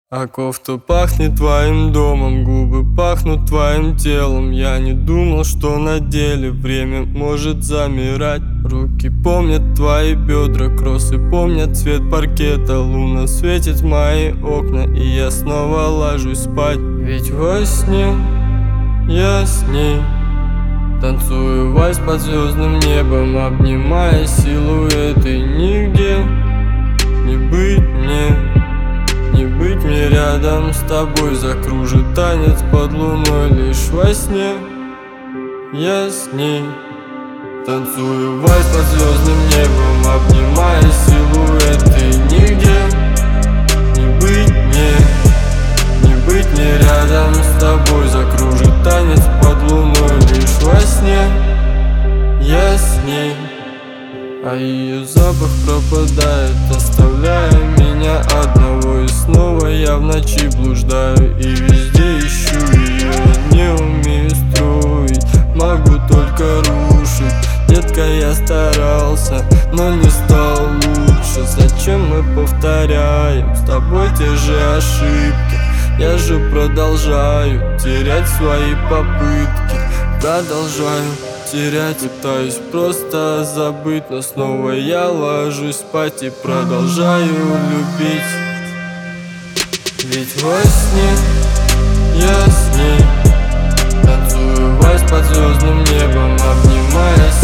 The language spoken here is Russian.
А кофта пахнет твоим домом, губы пахнут твоим телом. Я не думал, что на деле время может замирать. Руки помнят твои бедра, кроссы помнят цвет паркета. Луна светит в мои окна, и я снова ложусь спать. Ведь во сне я с ней танцую вальс под звездным небом, обнимая силуэты. Нигде не быть мне рядом с тобой. Закружит танец под луной лишь во сне. Я с ней танцую вальс под звездным небом, обнимая силуэты. Нигде не быть мне рядом с тобой. Закружит танец под луной лишь во сне. Я с ней, а ее запах пропадает, оставляя меня одного. И снова я в ночи блуждаю и везде ищу ее. Не умею строить, могу только рушить. Детка, я старался, но не стал лучше. Зачем мы повторяем с тобой те же ошибки? Я же продолжаю терять свои попытки. Продолжаю терять, пытаюсь просто забыть, но снова я ложусь спать и продолжаю любить. Ведь во сне я с ней танцую вальс под звездным небом, обнимая